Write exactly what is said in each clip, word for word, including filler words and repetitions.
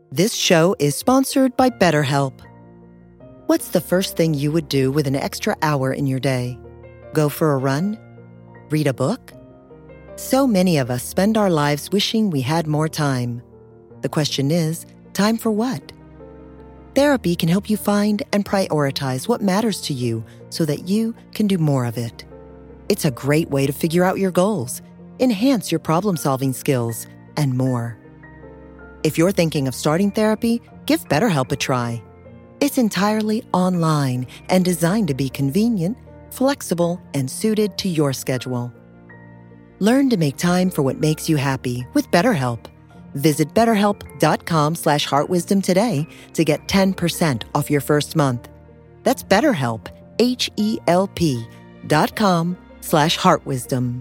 This show is sponsored by BetterHelp. What's the first thing you would do with an extra hour in your day? Go for a run? Read a book? So many of us spend our lives wishing we had more time. The question is, time for what? Therapy can help you find and prioritize what matters to you so that you can do more of it. It's a great way to figure out your goals, enhance your problem-solving skills, and more. If you're thinking of starting therapy, give BetterHelp a try. It's entirely online and designed to be convenient, flexible, and suited to your schedule. Learn to make time for what makes you happy with BetterHelp. Visit betterhelp.com slash heartwisdom today to get ten percent off your first month. That's BetterHelp, H-E-L-P dot com slash heartwisdom.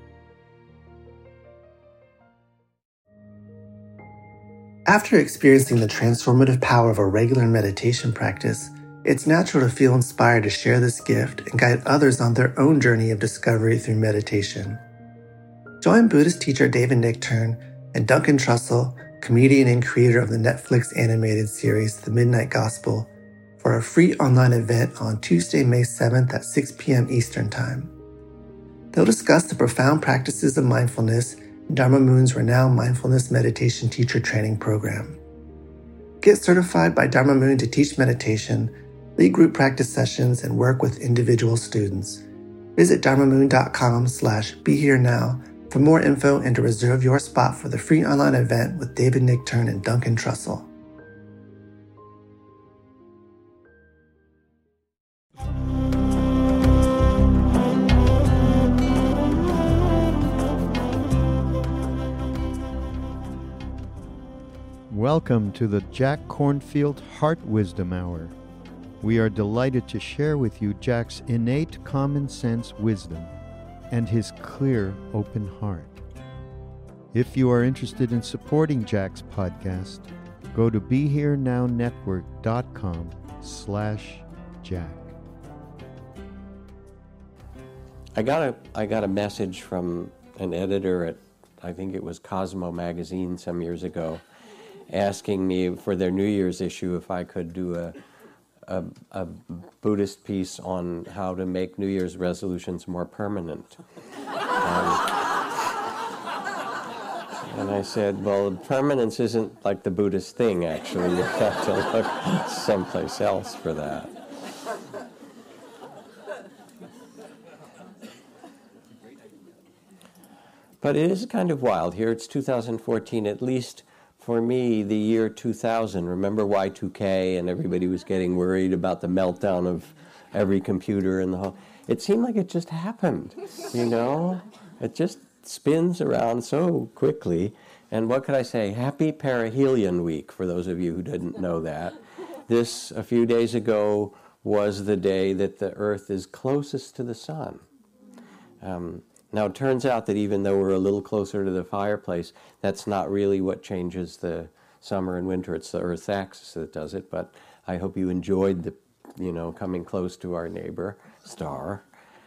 After experiencing the transformative power of a regular meditation practice, it's natural to feel inspired to share this gift and guide others on their own journey of discovery through meditation. Join Buddhist teacher David Nichtern and Duncan Trussell, comedian and creator of the Netflix animated series The Midnight Gospel, for a free online event on Tuesday, May seventh at six p.m. Eastern Time. They'll discuss the profound practices of mindfulness in Dharma Moon's renowned mindfulness meditation teacher training program. Get certified by Dharma Moon to teach meditation, lead group practice sessions, and work with individual students. Visit dharmamoon.com slash be here now for more info and to reserve your spot for the free online event with David Nichtern and Duncan Trussell. Welcome to the Jack Kornfield Heart Wisdom Hour. We are delighted to share with you Jack's innate common sense wisdom and his clear, open heart. If you are interested in supporting Jack's podcast, go to BeHereNowNetwork.com slash Jack. I got a I got a message from an editor at, I think it was Cosmo magazine some years ago, asking me for their New Year's issue if I could do a, a, a Buddhist piece on how to make New Year's resolutions more permanent. Um, and I said, well, permanence isn't like the Buddhist thing, actually. You have to look someplace else for that. But it is kind of wild. Here it's two thousand fourteen, at least for me, the year two thousand. Remember Y two K, and everybody was getting worried about the meltdown of every computer in the whole. It seemed like it just happened, you know? It just spins around so quickly. And what could I say? Happy Perihelion Week, for those of you who didn't know that. This, a few days ago, was the day that the Earth is closest to the sun. Um, Now, it turns out that even though we're a little closer to the fireplace, that's not really what changes the summer and winter. It's the Earth's axis that does it. But I hope you enjoyed the, you know, coming close to our neighbor star.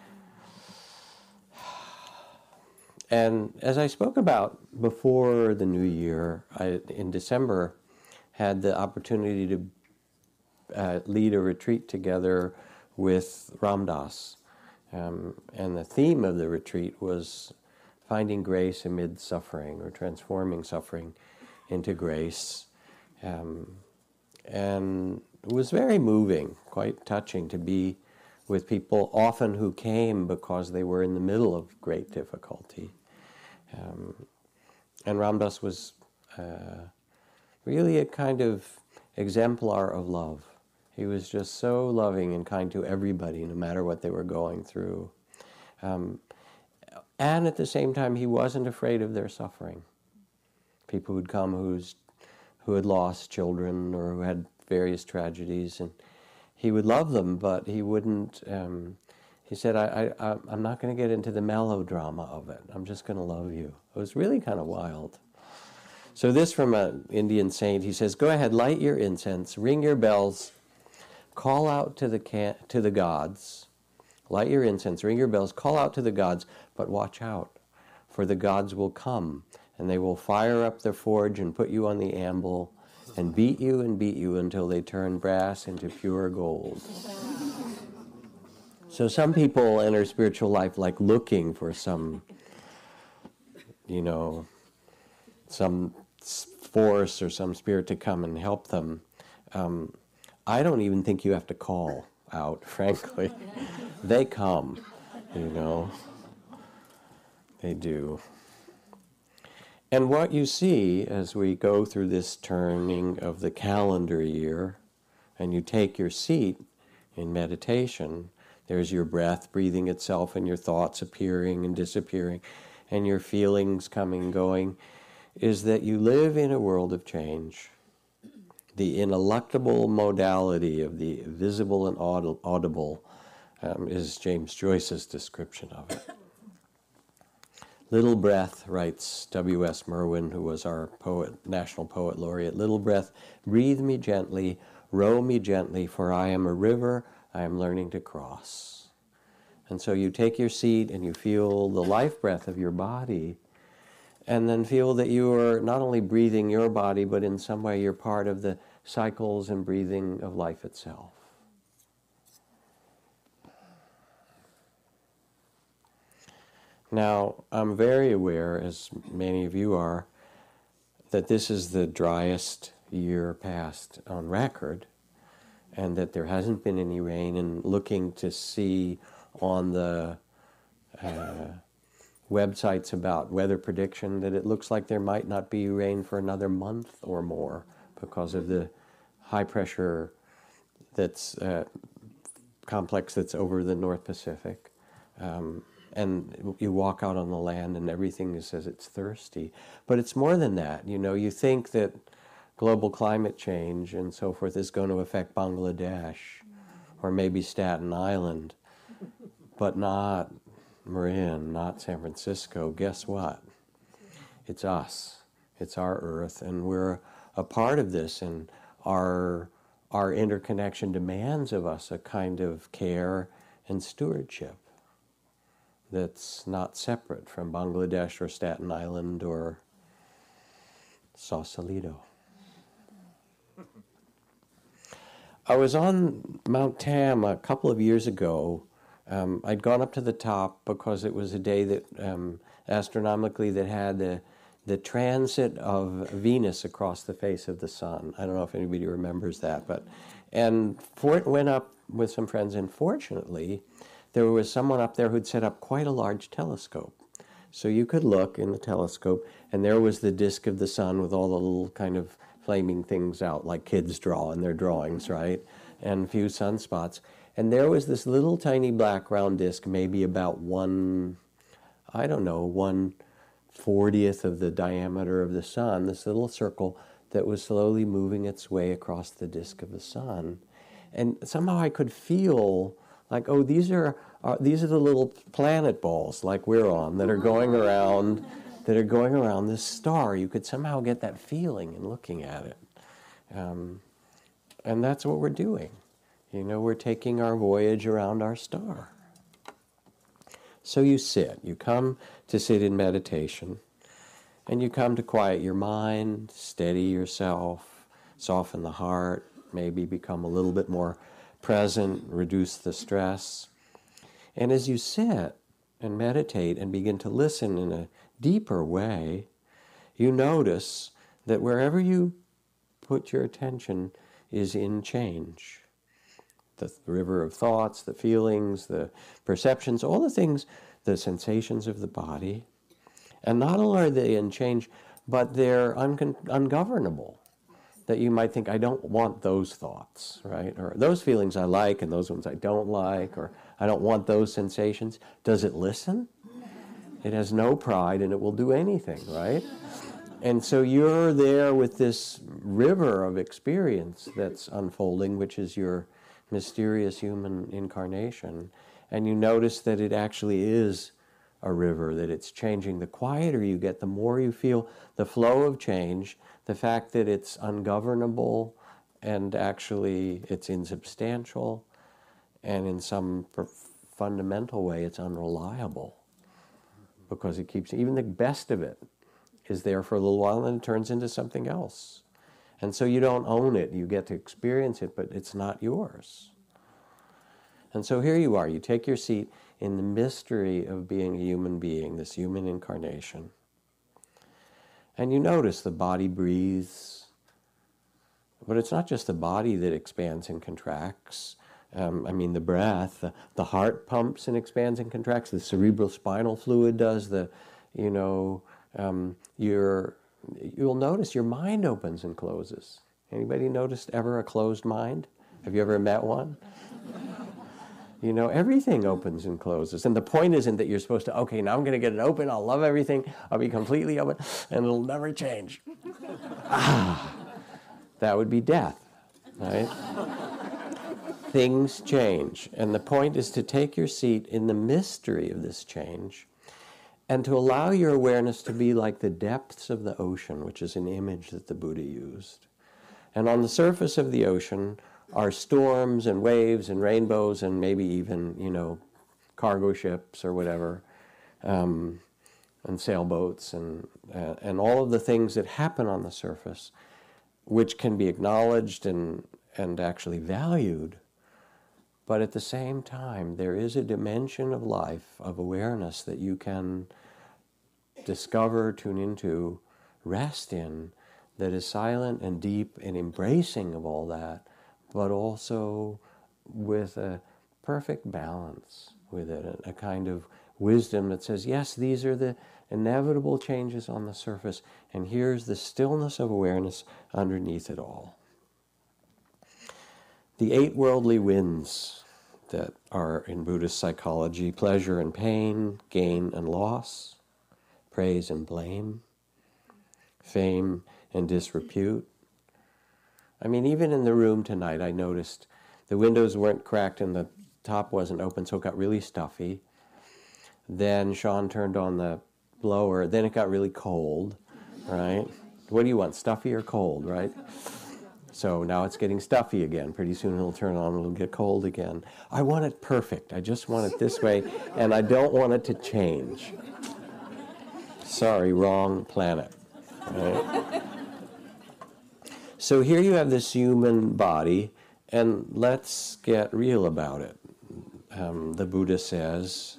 And as I spoke about before the new year, I, in December, had the opportunity to uh, lead a retreat together with Ram Dass. Um, and the theme of the retreat was finding grace amid suffering, or transforming suffering into grace. Um, and it was very moving, quite touching to be with people often who came because they were in the middle of great difficulty. Um, and Ram Dass was uh, really a kind of exemplar of love. He was just so loving and kind to everybody, no matter what they were going through. Um, and at the same time, he wasn't afraid of their suffering. People who'd come who's, who had lost children or who had various tragedies, and he would love them, but he wouldn't, um, he said, I, I, I'm not going to get into the melodrama of it. I'm just going to love you. It was really kind of wild. So this from an Indian saint, he says, go ahead, light your incense, ring your bells, call out to the can- to the gods, light your incense, ring your bells, call out to the gods, but watch out, for the gods will come, and they will fire up their forge and put you on the anvil, and beat you and beat you until they turn brass into pure gold. So some people enter spiritual life like looking for some, you know, some force or some spirit to come and help them. Um, I don't even think you have to call out, frankly. They come, you know. They do. And what you see as we go through this turning of the calendar year, and you take your seat in meditation, there's your breath breathing itself and your thoughts appearing and disappearing and your feelings coming and going, is that you live in a world of change. The ineluctable modality of the visible and audible um, is James Joyce's description of it. Little breath, writes W S Merwin, who was our poet, national poet laureate, little breath, breathe me gently, row me gently, for I am a river I am learning to cross. And so you take your seat and you feel the life breath of your body, and then feel that you are not only breathing your body, but in some way you're part of the cycles and breathing of life itself. Now, I'm very aware, as many of you are, that this is the driest year past on record, and that there hasn't been any rain, and looking to see on the uh, websites about weather prediction that it looks like there might not be rain for another month or more because of the high pressure that's uh, complex that's over the North Pacific. Um, and you walk out on the land and everything says it's thirsty. But it's more than that. You know, you think that global climate change and so forth is going to affect Bangladesh or maybe Staten Island, but not Marin, not San Francisco. Guess what? It's us. It's our earth, and we're a part of this, and our our interconnection demands of us a kind of care and stewardship that's not separate from Bangladesh or Staten Island or Sausalito. I was on Mount Tam a couple of years ago. Um, I'd gone up to the top because it was a day that um, astronomically that had the the transit of Venus across the face of the sun. I don't know if anybody remembers that, but and for it went up with some friends, and fortunately there was someone up there who'd set up quite a large telescope. So you could look in the telescope, and there was the disk of the sun with all the little kind of flaming things out like kids draw in their drawings, right? And a few sunspots. And there was this little tiny black round disk, maybe about one, I don't know, one fortieth of the diameter of the sun, this little circle that was slowly moving its way across the disk of the sun. And somehow I could feel like, oh, these are uh, these are the little planet balls like we're on that are going around, that are going around this star. You could somehow get that feeling in looking at it. Um, and that's what we're doing. You know, we're taking our voyage around our star. So you sit, you come to sit in meditation, and you come to quiet your mind, steady yourself, soften the heart, maybe become a little bit more present, reduce the stress. And as you sit and meditate and begin to listen in a deeper way, you notice that wherever you put your attention is in change. The river of thoughts, the feelings, the perceptions, all the things, the sensations of the body. And not only are they in change, but they're un- ungovernable. That you might think, I don't want those thoughts, right? Or those feelings I like and those ones I don't like, or I don't want those sensations. Does it listen? It has no pride and it will do anything, right? And so you're there with this river of experience that's unfolding, which is your mysterious human incarnation, and you notice that it actually is a river, that it's changing. The quieter you get, the more you feel the flow of change, the fact that it's ungovernable and actually it's insubstantial, and in some fundamental way it's unreliable, because it keeps, even the best of it is there for a little while and it turns into something else. And so you don't own it. You get to experience it, but it's not yours. And so here you are. You take your seat in the mystery of being a human being, this human incarnation. And you notice the body breathes. But it's not just the body that expands and contracts. Um, I mean, the breath, the, the heart pumps and expands and contracts. The cerebral spinal fluid does. The, you know, um, your, you'll notice your mind opens and closes. Anybody noticed ever a closed mind? Have you ever met one? You know, everything opens and closes. And the point isn't that you're supposed to, okay, now I'm going to get it open. I'll love everything. I'll be completely open, and it'll never change. ah, that would be death, right? Things change. And the point is to take your seat in the mystery of this change and to allow your awareness to be like the depths of the ocean, which is an image that the Buddha used. And on the surface of the ocean are storms and waves and rainbows and maybe even, you know, cargo ships or whatever, um, and sailboats and, uh, and all of the things that happen on the surface, which can be acknowledged and, and actually valued. But at the same time, there is a dimension of life, of awareness that you can discover, tune into, rest in, that is silent and deep and embracing of all that, but also with a perfect balance with it, a kind of wisdom that says, yes, these are the inevitable changes on the surface, and here's the stillness of awareness underneath it all. The eight worldly winds that are in Buddhist psychology: pleasure and pain, gain and loss, praise and blame, fame and disrepute. I mean, even in the room tonight, I noticed the windows weren't cracked and the top wasn't open, so it got really stuffy. Then Sean turned on the blower. Then it got really cold, right? What do you want, stuffy or cold, right? So now it's getting stuffy again. Pretty soon it'll turn on and it'll get cold again. I want it perfect. I just want it this way, and I don't want it to change. Sorry, wrong planet. Right? So here you have this human body, and let's get real about it. Um, the Buddha says,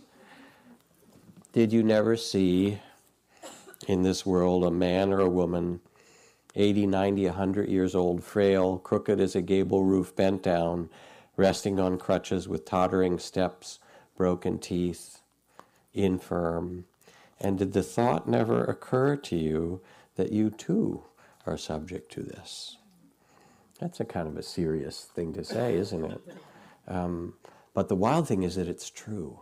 did you never see in this world a man or a woman, eighty, ninety, one hundred years old, frail, crooked as a gable roof, bent down, resting on crutches with tottering steps, broken teeth, infirm? And did the thought never occur to you that you too are subject to this? That's a kind of a serious thing to say, isn't it? Um, but the wild thing is that it's true.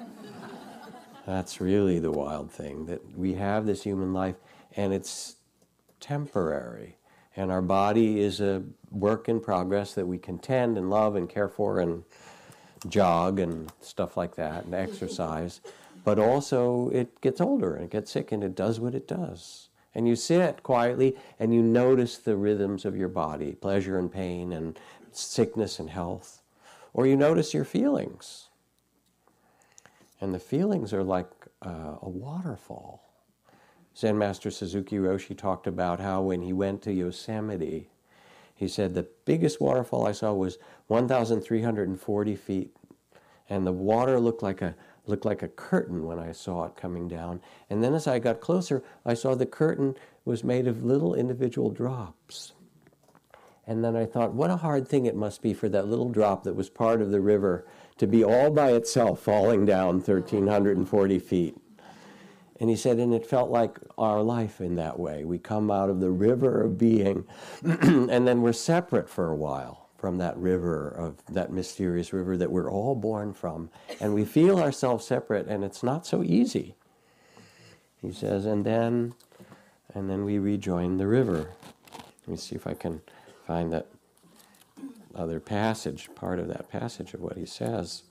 That's really the wild thing, that we have this human life and it's temporary. And our body is a work in progress that we can tend and love and care for and jog and stuff like that and exercise. But also it gets older and it gets sick and it does what it does. And you sit quietly and you notice the rhythms of your body, pleasure and pain and sickness and health. Or you notice your feelings. And the feelings are like uh, a waterfall. Zen Master Suzuki Roshi talked about how when he went to Yosemite, he said the biggest waterfall I saw was one thousand three hundred forty feet. And the water looked like a looked like a curtain when I saw it coming down. And then as I got closer, I saw the curtain was made of little individual drops. And then I thought, what a hard thing it must be for that little drop that was part of the river to be all by itself falling down one thousand three hundred forty feet. And he said, and it felt like our life in that way. We come out of the river of being, and then we're separate for a while from that river, of that mysterious river that we're all born from. And we feel ourselves separate, and it's not so easy. He says, and then, and then we rejoin the river. Let me see if I can find that other passage, part of that passage of what he says.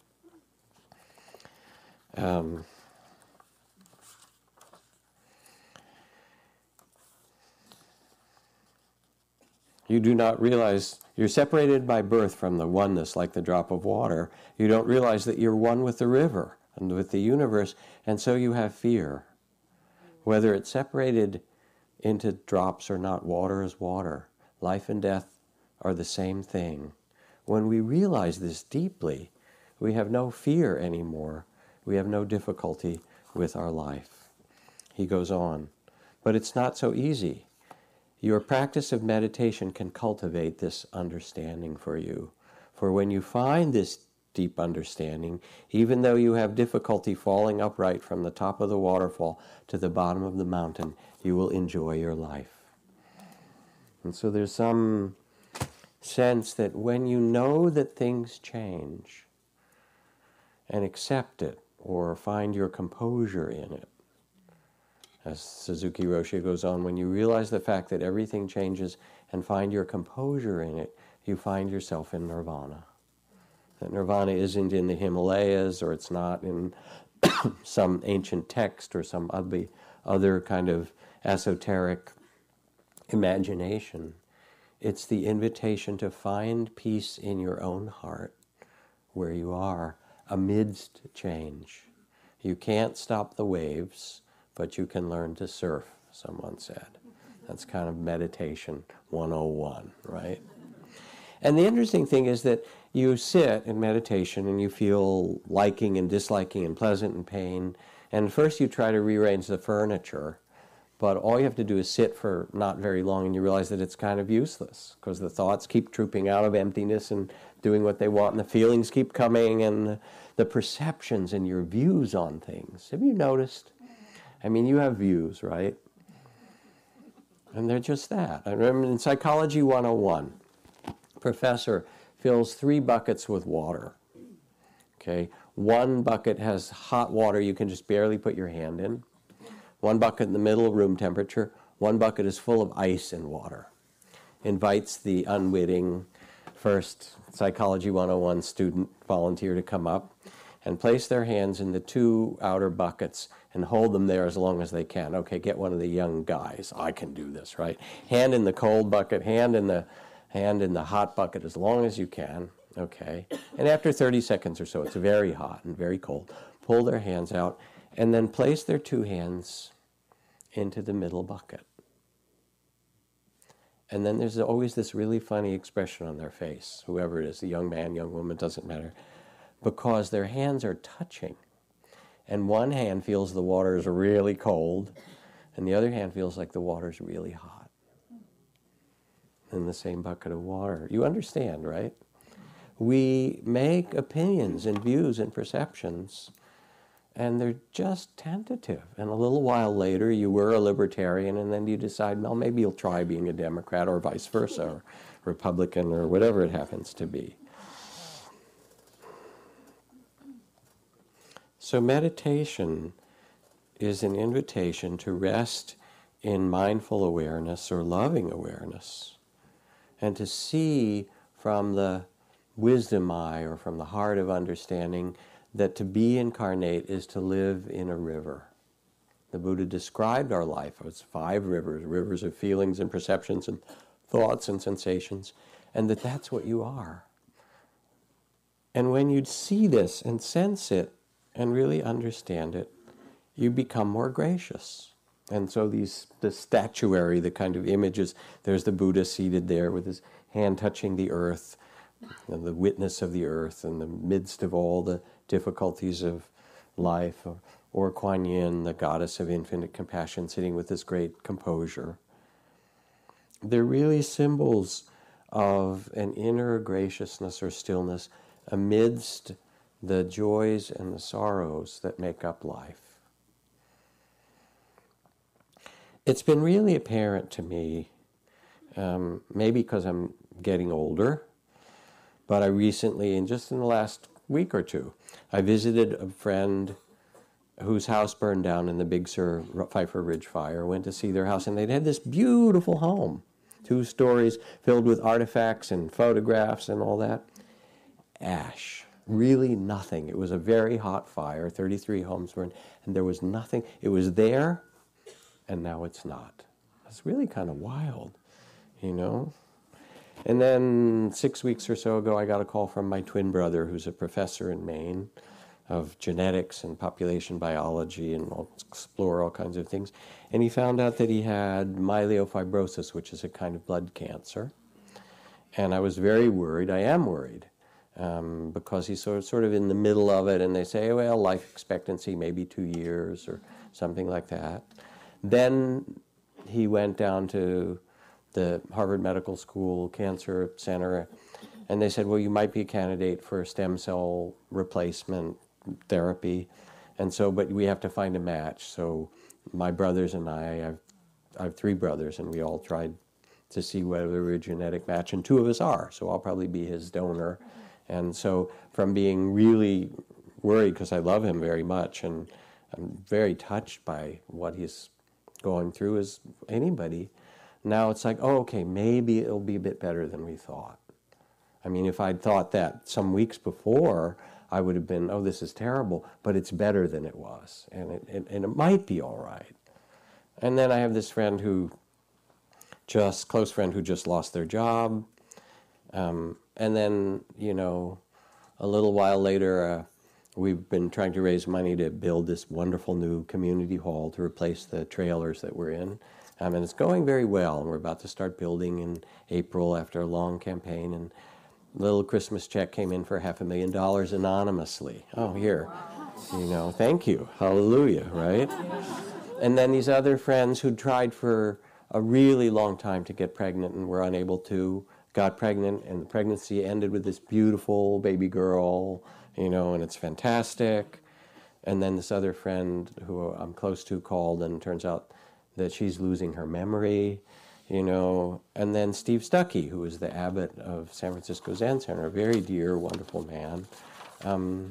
Um, you do not realize you're separated by birth from the oneness like the drop of water. You don't realize that you're one with the river and with the universe, and so you have fear. Whether it's separated into drops or not, water is water. Life and death are the same thing. When we realize this deeply, we have no fear anymore. We have no difficulty with our life. He goes on, but it's not so easy. Your practice of meditation can cultivate this understanding for you. For when you find this deep understanding, even though you have difficulty falling upright from the top of the waterfall to the bottom of the mountain, you will enjoy your life. And so there's some sense that when you know that things change and accept it or find your composure in it, as Suzuki Roshi goes on, when you realize the fact that everything changes and find your composure in it, you find yourself in nirvana. That nirvana isn't in the Himalayas, or it's not in some ancient text or some ugly other kind of esoteric imagination. It's the invitation to find peace in your own heart, where you are, amidst change. You can't stop the waves, but you can learn to surf, someone said. That's kind of meditation one oh one, right? And the interesting thing is that you sit in meditation and you feel liking and disliking and pleasant and pain. And first you try to rearrange the furniture, but all you have to do is sit for not very long and you realize that it's kind of useless because the thoughts keep trooping out of emptiness and doing what they want, and the feelings keep coming, and the perceptions and your views on things. Have you noticed? I mean, you have views, right? And they're just that. I remember in Psychology one oh one, professor fills three buckets with water. Okay, one bucket has hot water you can just barely put your hand in. One bucket in the middle, room temperature. One bucket is full of ice and water. Invites the unwitting first Psychology one oh one student volunteer to come up and place their hands in the two outer buckets and hold them there as long as they can. Okay, get one of the young guys. I can do this, right? Hand in the cold bucket, hand in the hand in the hot bucket as long as you can. Okay. And after thirty seconds or so, it's very hot and very cold. Pull their hands out and then place their two hands into the middle bucket. And then there's always this really funny expression on their face, whoever it is, the young man, young woman, doesn't matter, because their hands are touching. And one hand feels the water is really cold, and the other hand feels like the water is really hot in the same bucket of water. You understand, right? We make opinions and views and perceptions, and they're just tentative. And a little while later, you were a libertarian, and then you decide, well, maybe you'll try being a Democrat, or vice versa, or Republican, or whatever it happens to be. So meditation is an invitation to rest in mindful awareness or loving awareness, and to see from the wisdom eye or from the heart of understanding that to be incarnate is to live in a river. The Buddha described our life as five rivers, rivers of feelings and perceptions and thoughts and sensations, and that that's what you are. And when you see this and sense it and really understand it, you become more gracious. And so these, the statuary, the kind of images, there's the Buddha seated there with his hand touching the earth, and the witness of the earth in the midst of all the difficulties of life, or, or Kuan Yin, the goddess of infinite compassion, sitting with this great composure. They're really symbols of an inner graciousness or stillness amidst the joys and the sorrows that make up life. It's been really apparent to me, um, maybe because I'm getting older, but I recently, and just in the last week or two, I visited a friend whose house burned down in the Big Sur Pfeiffer Ridge fire. Went to see their house, and they'd had this beautiful home, two stories filled with artifacts and photographs and all that. Ash, really nothing. It was a very hot fire, thirty-three homes burned, and there was nothing. It was there, and now it's not. It's really kind of wild, you know? And then six weeks or so ago, I got a call from my twin brother, who's a professor in Maine, of genetics and population biology and I'll explore all kinds of things. And he found out that he had myelofibrosis, which is a kind of blood cancer. And I was very worried. I am worried um, because he's sort of, sort of in the middle of it. And they say, well, life expectancy maybe two years or something like that. Then he went down to the Harvard Medical School Cancer Center, and they said, well, you might be a candidate for stem cell replacement therapy. And so, but we have to find a match. So my brothers and I, I've, I have three brothers, and we all tried to see whether we're a genetic match, and two of us are. So I'll probably be his donor. And so from being really worried, because I love him very much, and I'm very touched by what he's going through as anybody, now it's like, oh, okay, maybe it'll be a bit better than we thought. I mean, if I'd thought that some weeks before, I would have been, oh, this is terrible, but it's better than it was, and it, it, and it might be all right. And then I have this friend who, just, close friend who just lost their job, um, and then, you know, a little while later, uh, we've been trying to raise money to build this wonderful new community hall to replace the trailers that we're in. Um, and it's going very well, and we're about to start building in April after a long campaign, and a little Christmas check came in for half a million dollars anonymously. Oh, here, you know, thank you, hallelujah, right? And then these other friends who tried for a really long time to get pregnant and were unable to, got pregnant, and the pregnancy ended with this beautiful baby girl, you know, and it's fantastic. And then this other friend who I'm close to called, and it turns out that she's losing her memory, you know. And then Steve Stuckey, who is the abbot of San Francisco Zen Center, a very dear, wonderful man. Um,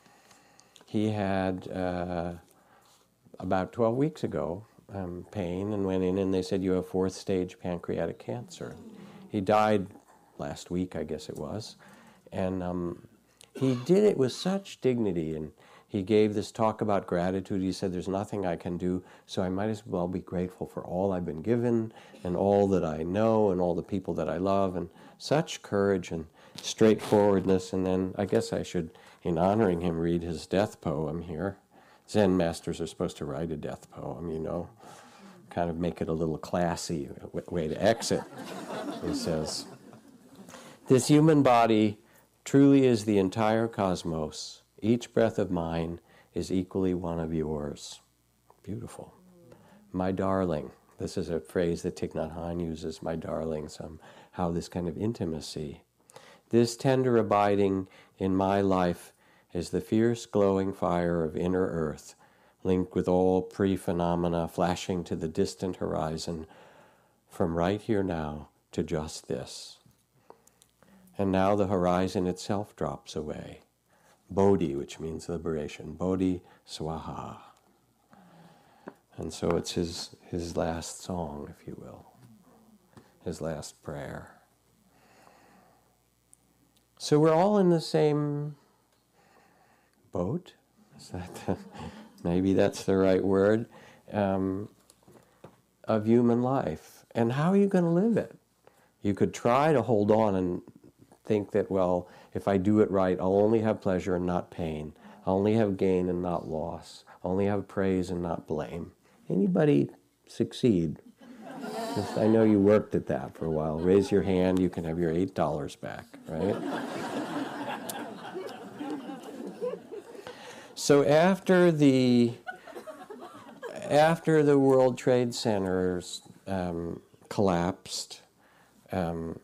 he had, uh, about twelve weeks ago, um, pain, and went in and they said, you have fourth stage pancreatic cancer. He died last week, I guess it was. And um, he did it with such dignity, and he gave this talk about gratitude. He said, there's nothing I can do, so I might as well be grateful for all I've been given and all that I know and all the people that I love, and such courage and straightforwardness. And then I guess I should, in honoring him, read his death poem here. Zen masters are supposed to write a death poem, you know, kind of make it a little classy way to exit. He says, this human body truly is the entire cosmos. Each breath of mine is equally one of yours. Beautiful. My darling. This is a phrase that Thich Nhat Hanh uses, my darling, somehow this kind of intimacy. This tender abiding in my life is the fierce glowing fire of inner earth, linked with all pre-phenomena flashing to the distant horizon, from right here now to just this. And now the horizon itself drops away. Bodhi, which means liberation. Bodhi Swaha. And so it's his, his last song, if you will. His last prayer. So we're all in the same boat? Is that the, maybe that's the right word? Um, of human life. And how are you going to live it? You could try to hold on and think that, well, if I do it right, I'll only have pleasure and not pain. I'll only have gain and not loss. I'll only have praise and not blame. Anybody succeed? Just, I know you worked at that for a while. Raise your hand, you can have your eight dollars back, right? So after the after the World Trade Centers um, collapsed, um,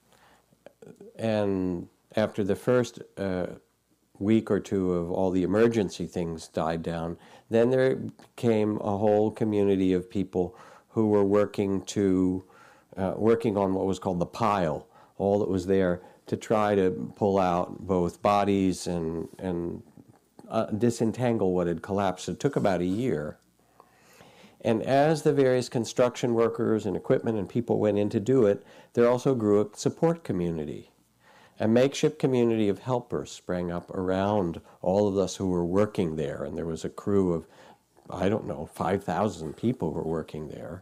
and after the first uh, week or two of all the emergency things died down, then there came a whole community of people who were working to uh, working on what was called the pile, all that was there, to try to pull out both bodies and and uh, disentangle what had collapsed. It took about a year. And as the various construction workers and equipment and people went in to do it, there also grew a support community. A makeshift community of helpers sprang up around all of us who were working there, and there was a crew of, I don't know, five thousand people were working there.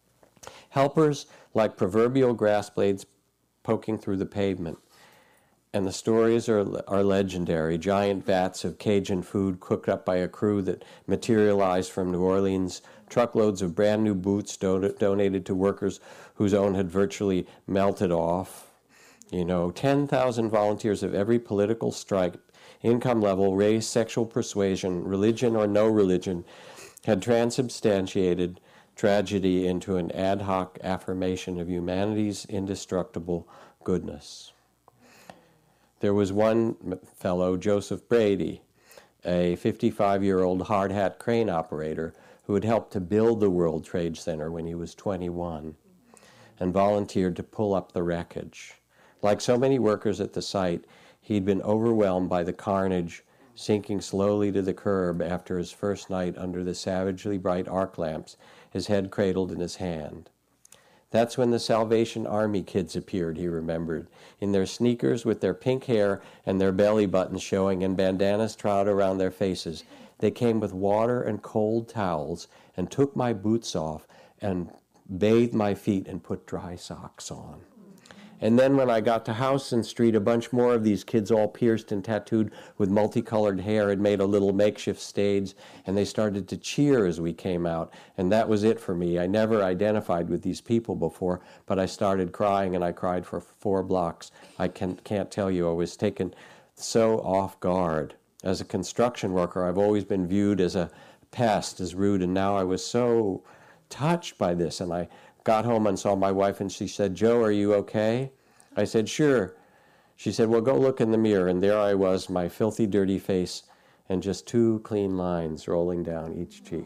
Helpers like proverbial grass blades poking through the pavement. And the stories are, are legendary. Giant vats of Cajun food cooked up by a crew that materialized from New Orleans, truckloads of brand new boots don- donated to workers whose own had virtually melted off. You know, ten thousand volunteers of every political stripe, income level, race, sexual persuasion, religion or no religion, had transubstantiated tragedy into an ad hoc affirmation of humanity's indestructible goodness. There was one fellow, Joseph Brady, a fifty-five-year-old hard hat crane operator who had helped to build the World Trade Center when he was twenty-one and volunteered to pull up the wreckage. Like so many workers at the site, he'd been overwhelmed by the carnage, sinking slowly to the curb after his first night under the savagely bright arc lamps, his head cradled in his hand. That's when the Salvation Army kids appeared, he remembered, in their sneakers with their pink hair and their belly buttons showing and bandanas tied around their faces. They came with water and cold towels and took my boots off and bathed my feet and put dry socks on. And then when I got to Houston Street, a bunch more of these kids, all pierced and tattooed with multicolored hair, had made a little makeshift stage, and they started to cheer as we came out. And that was it for me. I never identified with these people before, but I started crying, and I cried for four blocks. I can, can't tell you, I was taken so off guard. As a construction worker, I've always been viewed as a pest, as rude, and now I was so touched by this, and I got home and saw my wife, and she said, "Joe, are you okay?" I said, "Sure." She said, "Well, go look in the mirror." And there I was, my filthy, dirty face, and just two clean lines rolling down each cheek.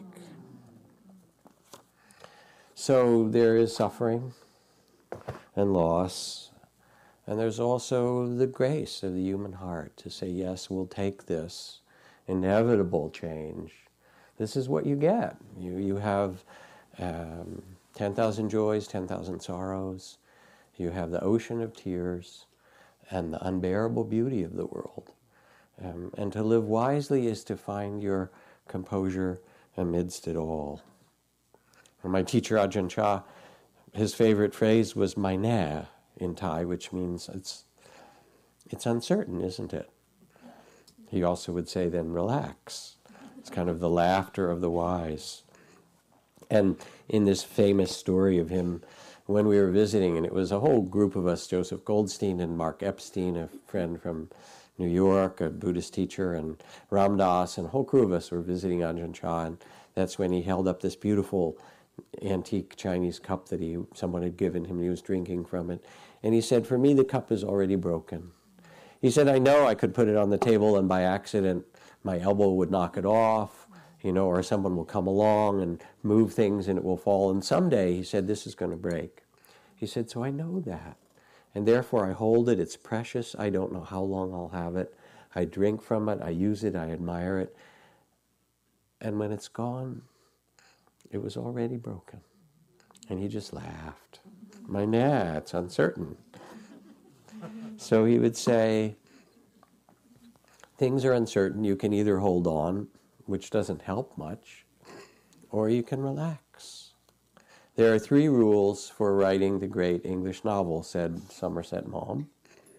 So there is suffering and loss, and there's also the grace of the human heart to say, yes, we'll take this inevitable change. This is what you get. You, you have um, ten thousand joys, ten thousand sorrows. You have the ocean of tears and the unbearable beauty of the world. Um, and to live wisely is to find your composure amidst it all. And my teacher, Ajahn Chah, his favorite phrase was "mai na" in Thai, which means it's it's uncertain, isn't it? He also would say, then relax. It's kind of the laughter of the wise. And in this famous story of him, when we were visiting, and it was a whole group of us, Joseph Goldstein and Mark Epstein, a friend from New York, a Buddhist teacher, and Ram Dass, and a whole crew of us were visiting Ajahn Chah, and that's when he held up this beautiful antique Chinese cup that he someone had given him, and he was drinking from it. And he said, "For me, the cup is already broken." He said, "I know I could put it on the table, and by accident, my elbow would knock it off, you know, or someone will come along and move things and it will fall. And someday," he said, "this is going to break." He said, "So I know that. And therefore I hold it. It's precious. I don't know how long I'll have it. I drink from it. I use it. I admire it. And when it's gone, it was already broken." And he just laughed. "My nah, it's uncertain." So he would say, things are uncertain. You can either hold on, which doesn't help much, or you can relax. There are three rules for writing the great English novel, said Somerset Maugham.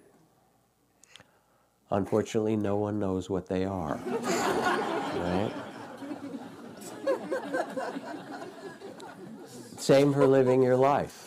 Unfortunately, no one knows what they are. Right? Same for living your life.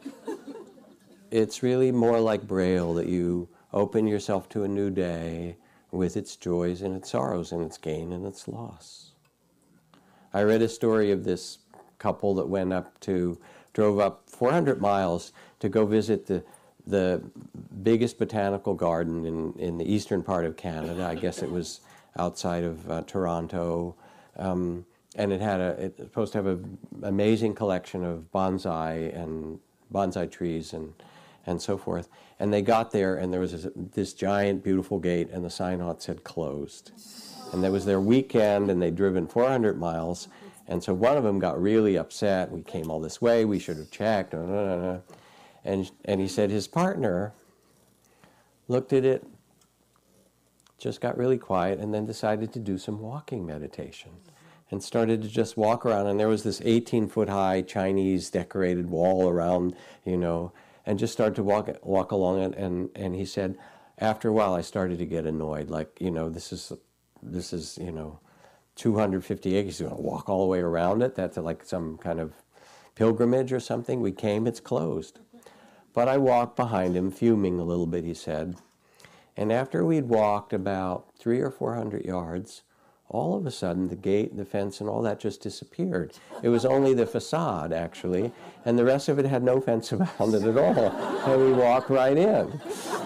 It's really more like Braille, that you open yourself to a new day with its joys and its sorrows and its gain and its loss. I read a story of this couple that went up to, drove up four hundred miles to go visit the the biggest botanical garden in, in the eastern part of Canada. I guess it was outside of uh, Toronto. Um, and it had a, it's supposed to have an amazing collection of bonsai and bonsai trees and and so forth. And they got there, and there was this, this giant, beautiful gate, and the sign on it said closed. And that was their weekend, and they'd driven four hundred miles. And so one of them got really upset. "We came all this way. We should have checked." And, and he said his partner looked at it, just got really quiet, and then decided to do some walking meditation. And started to just walk around. And there was this eighteen-foot-high Chinese decorated wall around, you know, and just started to walk walk along it. And, and he said, after a while, I started to get annoyed. Like, you know, this is, this is, you know, two hundred fifty acres. You're going to walk all the way around it? That's like some kind of pilgrimage or something. We came, it's closed. But I walked behind him, fuming a little bit, he said. And after we'd walked about three or four hundred yards, all of a sudden the gate, the fence, and all that just disappeared. It was only the facade, actually, and the rest of it had no fence around it at all. And we walked right in.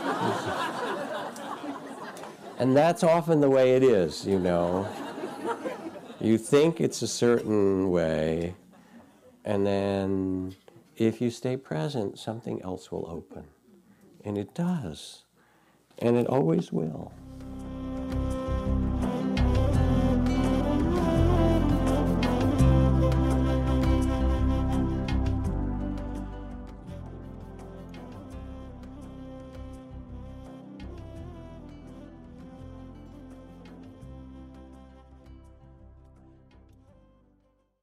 And that's often the way it is, you know. You think it's a certain way, and then if you stay present, something else will open. And it does. And it always will.